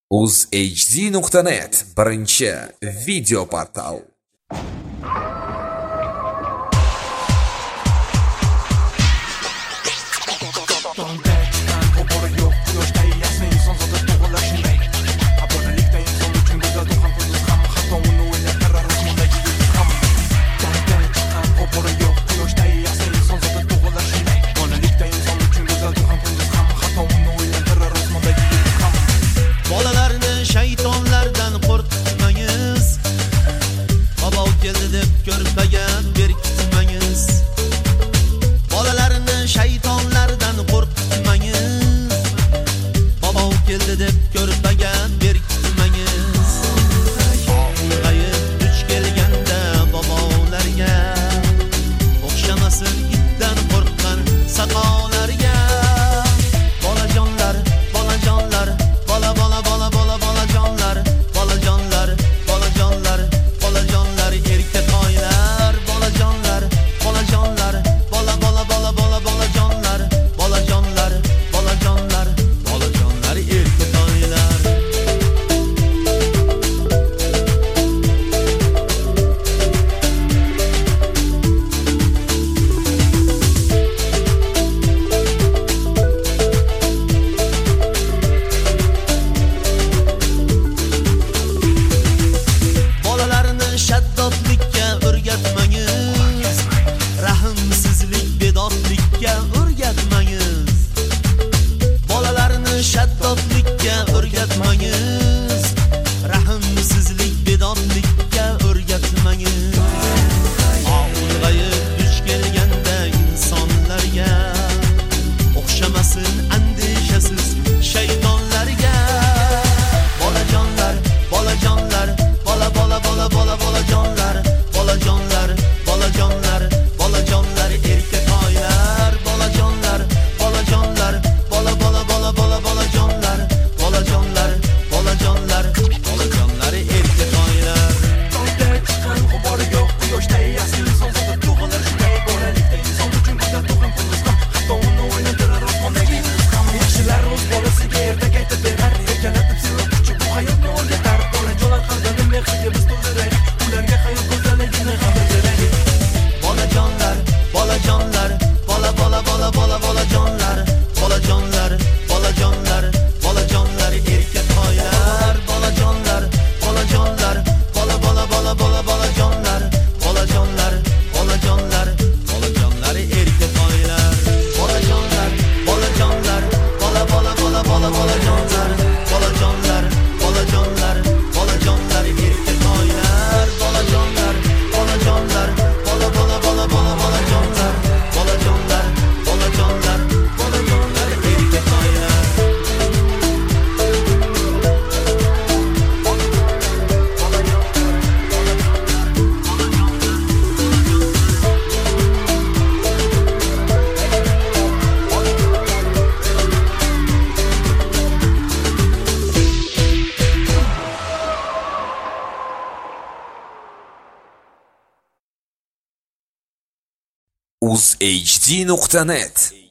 uzhd.net birinchi video portal. Shaytonlardan qo'rqmangiz, bobo keldi deb ko'rpaga berkitmangiz. Bolalarni shaytonlardan qo'rqmangiz, bobo keldi deb ko'rpaga berkitmangiz. G'ayib duch kelganda bobolarga, o'xshamasin itdan qo'rqqan saqolarga. Bolajonlar, bolajonlar, bola bola bola bola bolajonlar, bolajonlar, bolajonlar, bolajonlar, erkatoylar, bolajonlar, bolajonlar, bola bola bola bola bolajonlar, bolajonlar, bolajonlar, bolajonlar, erkatoylar. Shaddodlikka o'rgatmangiz, rahmsizlik bedodlikka o'rgatmangiz. Bolalarni shaddodlikka o'rgatmangiz, rahmsizlik bedodlikka o'rgatmangiz. G'ayib duch kelganda insonlarga, o'xshamasin andishasiz shaytonlarga. Bolajonlar, bolajonlar, bola bola bola bola bolajonlar, bolajonlar, bolajonlar, bolajonlar, erkatoylar, bolajonlar, bolajonlar, bola bola bola bola bolajonlar, bolajonlar, bolajonlar, bolajonlar, erkatoylar. Tongda chiqqan g'ubori yo'q, quyoshday asl inson zoti tug'ilar shunday. Bolalikda inson uchun go'zal tug'im kunduz ham, hatto uni o'ylantirar osmondagi yulduz ham. Yaxshilar o'z bolasiga ertak aytib berar, erkalatib sevuvchi bu hayotni o'rgatar. Bolajonlar qalbini mehriga biz to'ldiraylik, ularga hayot go'zalligini ham bildiraylik. Bolajonlar, bolajonlar, bola bola bola bola bolajonlar, bolajonlar, bolajonlar, bolajonlar, erkatoylar, bolajonlar, bolajonlar, bola bola bola bola bolajonlar, bolajonlar, bolajonlar, bolajonlar, erkatoylar, bolajonlar, bolajonlar, bola bola bola bola bolajonlar, bolajonlar, bolajonlar, bolajonlar, erkatoylar, bolajonlar, bolajonlar, bola bola bola bola bolajonlar, bolajonlar, bolajonlar, bolajonlar, erkatoylar. uzhd.net